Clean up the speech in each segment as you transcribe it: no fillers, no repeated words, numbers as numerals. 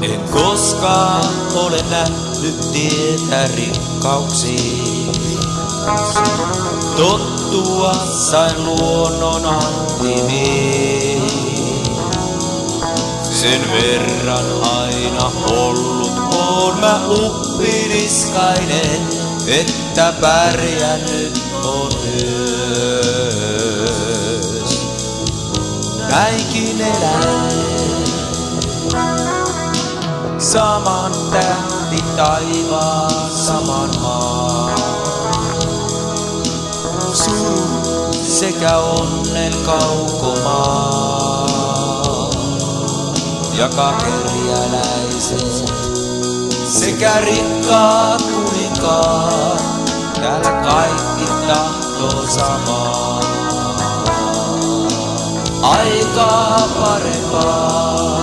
En koskaan ole nähnyt tietä rikkauksiin. Tottua sain luonnon antimiin. Sen verran aina ollut oon mä uppiniskainen, että pärjännyt on myös. Näinkin elän. Saman tähti taivaan, saman maan. Suru sekä onnen kaukomaa. Jakaa kerjäläiset sekä rikkaat kuninkaat. Täällä kaikki tahtoo samaa. Aikaa parempaa.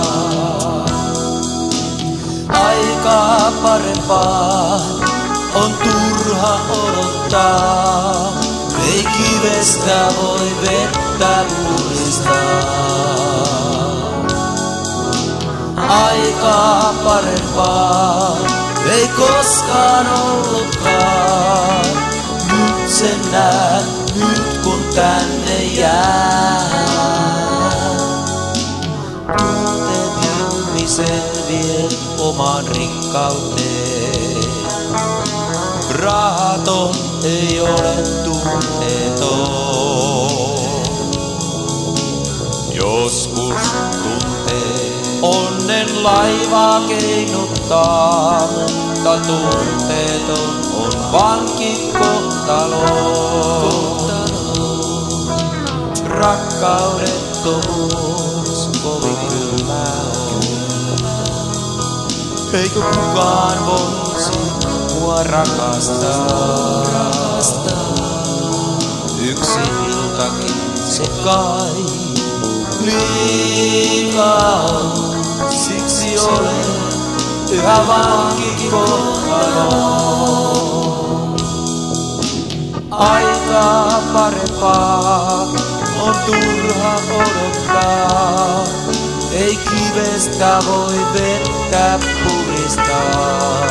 Aikaa parempaa on turha odottaa. Ei kivestä voi vettä puhdistaa. Aikaa parempaa ei koskaan ollutkaan. Nyt sen näen, nyt kun tänne jää. Tunteet ihmisen vie omaan rikkauteen. Rahaton ei ole tunteeton. Joskus tuntee onnen laivaa keinuttaa, mutta tunteeton on vanki kohtalo. Rakkaudettomuus kovin kylmää on. Eikö kukaan voisi mua rakastaa? Yksi iltakin se kai liikaa on. Siksi olen yhä vanki kohtaloon. Aikaa parempaa on turha odottaa. Ei kivestä voi vettä puristaa.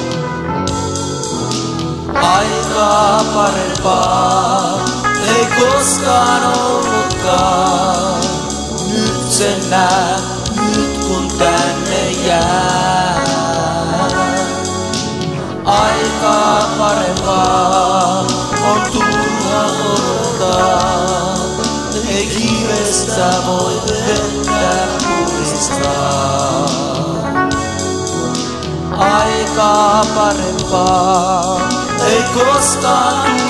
Aikaa parempaa ei koskaan ollutkaan. Nyt sen näen, nyt kun tänne jää. Aikaa parempaa on turha odottaa. Ei kivestä voi vettä puristaa. Aikaa parempaa ei koskaan